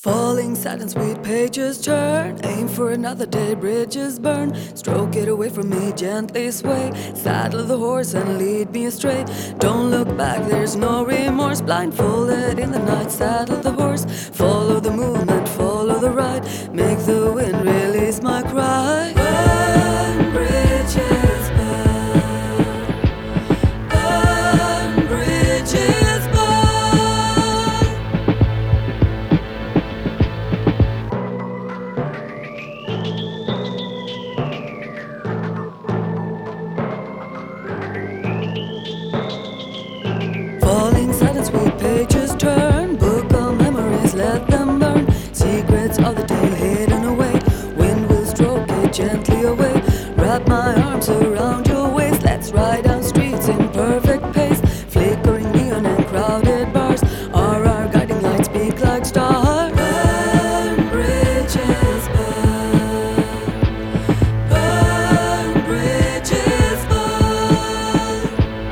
Falling sad and sweet pages turn. Aim for another day, bridges burn. Stroke it away from me, gently sway. Saddle the horse and lead me astray. Don't look back, there's no remorse. Blindfolded in the night, saddle the horse. Follow the movement, follow the ride. Make the wind release my cry. Burn, bridges burn. Burn, bridges burn. Falling sad and sweet pages turn. Book of memories, let them burn. Secrets of the day hidden away. Wind will stroke it gently away. Wrap my arms around your waist. Let's ride down streets in perfect pace. Flickering neon and crowded bars are our guiding lights, speak like stars. Burn, bridges burn. Burn, bridges burn.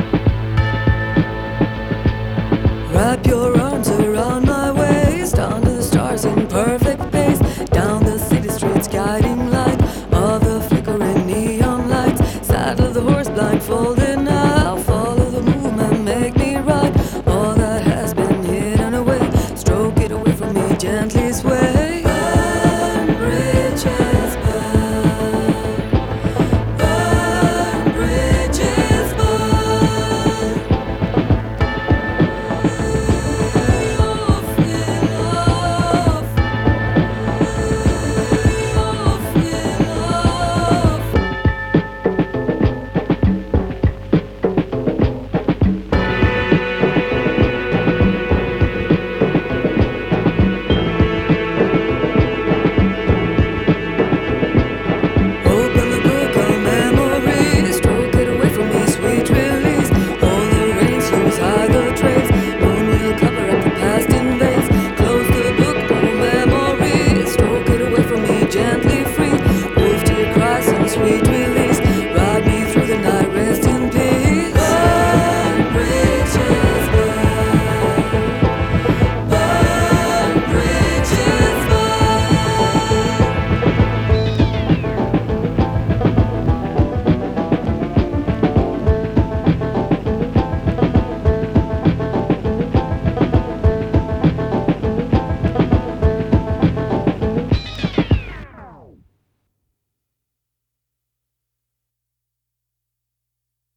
Wrap your arms around my waist, down to the stars in perfect pace, down the city streets guiding light of the flickering neon lights. Saddle the horse, blindfolded now, follow the movement, make me ride all that has been hidden away. Stroke it away from me, gently sway.